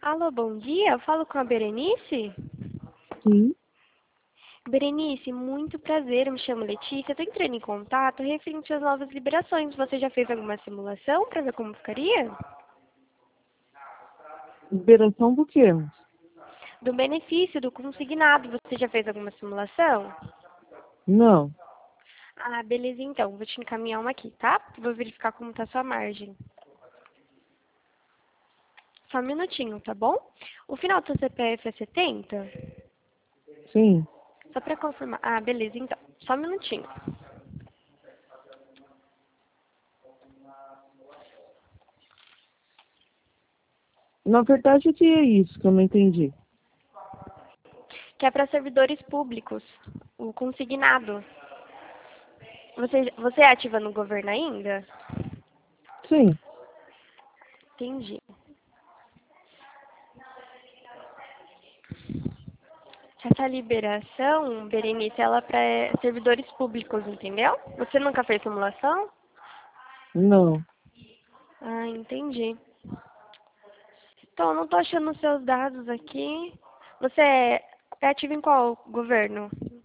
Alô, bom dia. Eu falo com a Berenice? Sim. Berenice, muito prazer. Eu me chamo Letícia. Estou entrando em contato referente às novas liberações. Você já fez alguma simulação para ver como ficaria? Liberação do quê? Do benefício do consignado. Você já fez alguma simulação? Não. Ah, beleza então. Vou te encaminhar uma aqui, tá? Vou verificar como está sua margem. Só um minutinho, tá bom? O final do seu CPF é 70? Sim. Só para confirmar. Ah, beleza então. Só um minutinho. Na verdade, o que é isso que eu não entendi? Que é para servidores públicos. O consignado. Você é ativa no governo ainda? Sim. Entendi. Essa liberação, Berenice, ela é para servidores públicos, entendeu? Você nunca fez simulação? Não. Ah, entendi. Então, eu não tô achando os seus dados aqui. Você é ativa em qual governo?